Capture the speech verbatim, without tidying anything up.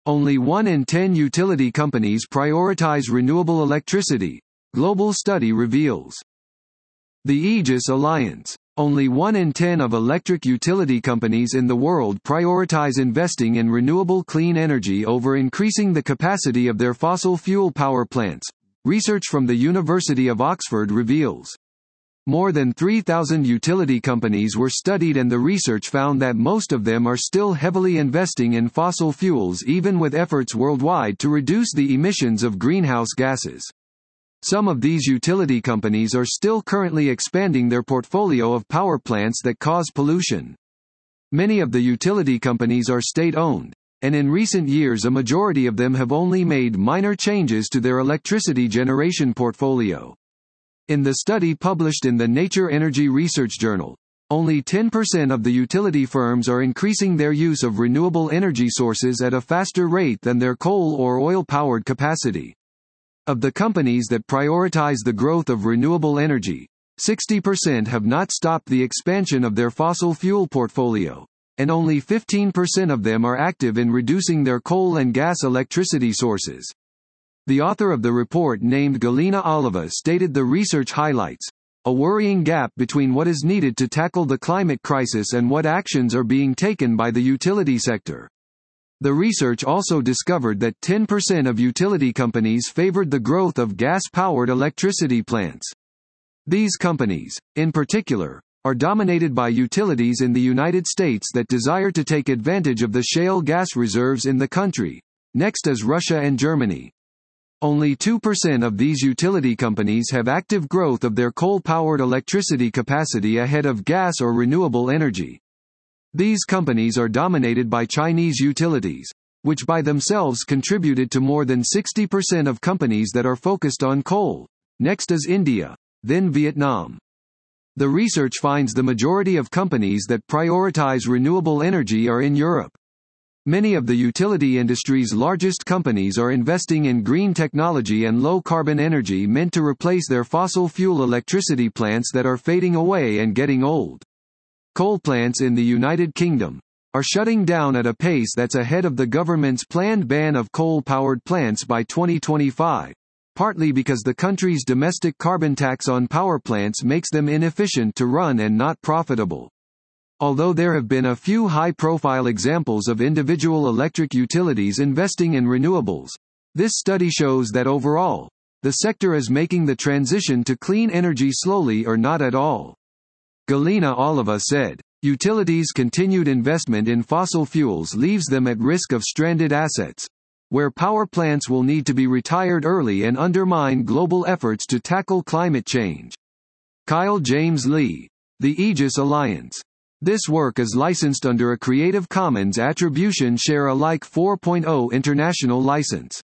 Only one in ten utility companies prioritize renewable electricity, global study reveals. The Aegis Alliance. Only one in ten of electric utility companies in the world prioritize investing in renewable clean energy over increasing the capacity of their fossil fuel power plants, research from the University of Oxford reveals. More than three thousand utility companies were studied, and the research found that most of them are still heavily investing in fossil fuels even with efforts worldwide to reduce the emissions of greenhouse gases. Some of these utility companies are still currently expanding their portfolio of power plants that cause pollution. Many of the utility companies are state-owned, and in recent years a majority of them have only made minor changes to their electricity generation portfolio. In the study published in the Nature Energy Research Journal, only ten percent of the utility firms are increasing their use of renewable energy sources at a faster rate than their coal or oil-powered capacity. Of the companies that prioritize the growth of renewable energy, sixty percent have not stopped the expansion of their fossil fuel portfolio, and only fifteen percent of them are active in reducing their coal and gas electricity sources. The author of the report, named Galina Oliva, stated the research highlights a worrying gap between what is needed to tackle the climate crisis and what actions are being taken by the utility sector. The research also discovered that ten percent of utility companies favored the growth of gas-powered electricity plants. These companies, in particular, are dominated by utilities in the United States that desire to take advantage of the shale gas reserves in the country. Next is Russia and Germany. Only two percent of these utility companies have active growth of their coal-powered electricity capacity ahead of gas or renewable energy. These companies are dominated by Chinese utilities, which by themselves contributed to more than sixty percent of companies that are focused on coal. Next is India, then Vietnam. The research finds the majority of companies that prioritize renewable energy are in Europe. Many of the utility industry's largest companies are investing in green technology and low-carbon energy meant to replace their fossil fuel electricity plants that are fading away and getting old. Coal plants in the United Kingdom are shutting down at a pace that's ahead of the government's planned ban of coal-powered plants by twenty twenty-five, partly because the country's domestic carbon tax on power plants makes them inefficient to run and not profitable. Although there have been a few high-profile examples of individual electric utilities investing in renewables, this study shows that overall, the sector is making the transition to clean energy slowly or not at all. Galina Oliva said, "Utilities' continued investment in fossil fuels leaves them at risk of stranded assets, where power plants will need to be retired early and undermine global efforts to tackle climate change." Kyle James Lee. The Aegis Alliance. This work is licensed under a Creative Commons Attribution Share Alike four point oh international license.